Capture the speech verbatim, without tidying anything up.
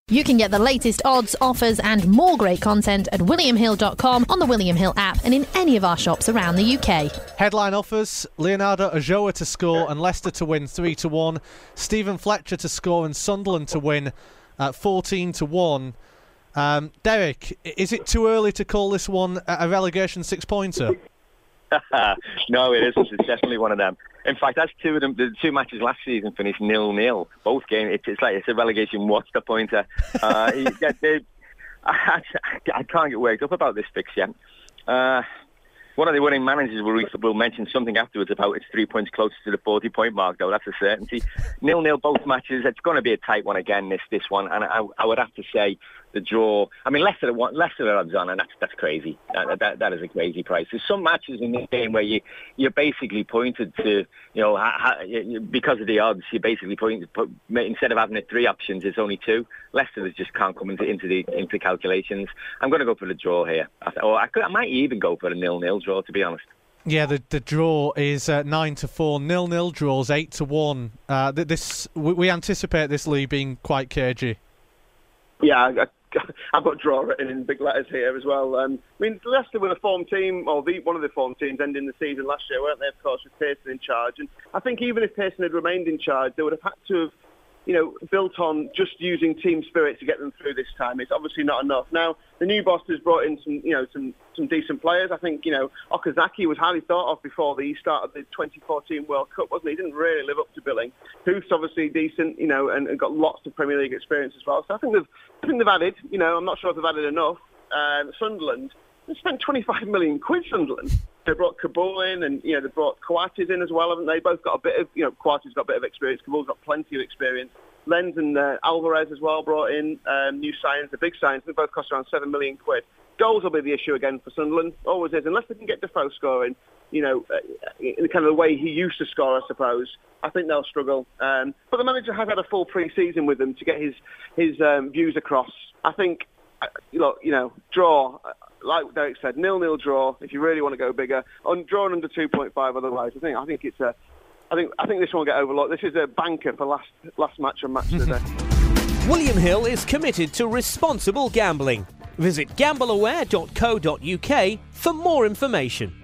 You can get the latest odds, offers and more great content at william hill dot com, on the William Hill app and in any of our shops around the U K. Headline offers: Leonardo Ulloa to score and Leicester to win three to one. Stephen Fletcher to score and Sunderland to win at fourteen to one. Um, Derek, is it too early to call this one a relegation six-pointer? No, it isn't. It's definitely one of them. In fact, that's two of them. The two matches last season finished nil-nil. Both games. It's, it's like it's a relegation what's-the pointer. Uh, yeah, they, I, I can't get worked up about this fixture. Uh, one of the winning managers will, will mention something afterwards about it's three points closer to the forty-point mark, though. That's a certainty. Nil-nil both matches. It's going to be a tight one again, this this one. And I, I would have to say the draw. I mean, Leicester, Leicester are odds on, and that's that's crazy. That, that that is a crazy price. There's some matches in this game where you you're basically pointed to, you know, ha, ha, because of the odds, you're basically pointed put, instead of having it three options, it's only two. Leicester just can't come into into the into calculations. I'm going to go for the draw here, or I, could, I might even go for a nil-nil draw, to be honest. Yeah, the the draw is uh, nine to four. Nil-nil draws eight to one. Uh, this we, we anticipate this league being quite cagey. Yeah, I, I've got draw written in big letters here as well. Um, I mean, Leicester were a form team, or the, one of the form teams ending the season last year, weren't they, of course, with Pearson in charge. And I think even if Pearson had remained in charge, they would have had to have, you know, built on just using team spirit to get them through this time. It's obviously not enough. Now, the new boss has brought in some, you know, some, some decent players. I think, you know, Okazaki was highly thought of before the start of the twenty fourteen World Cup, wasn't he? He didn't really live up to billing. Huth's obviously decent, you know, and, and got lots of Premier League experience as well. So I think they've, I think they've added, you know, I'm not sure if they've added enough. Um, Sunderland, they spent twenty-five million quid, Sunderland. They brought Kabul in, and, you know, they brought Coates in as well, haven't they? Both got a bit of, you know, Coates got a bit of experience. Kabul's got plenty of experience. Lenz and uh, Alvarez as well brought in um, new signs, the big signs. They both cost around seven million quid. Goals will be the issue again for Sunderland. Always is. Unless they can get Defoe scoring, you know, uh, in kind of the way he used to score, I suppose, I think they'll struggle. Um, but the manager has had a full pre-season with them to get his his um, views across. I think, uh, look, you know, draw, uh, like Derek said, nil-nil draw if you really want to go bigger. On drawing under two point five otherwise, I think I think it's a... I think I think this one will get overlooked. This is a banker for last last match and match of the day. William Hill is committed to responsible gambling. Visit gamble aware dot co dot uk for more information.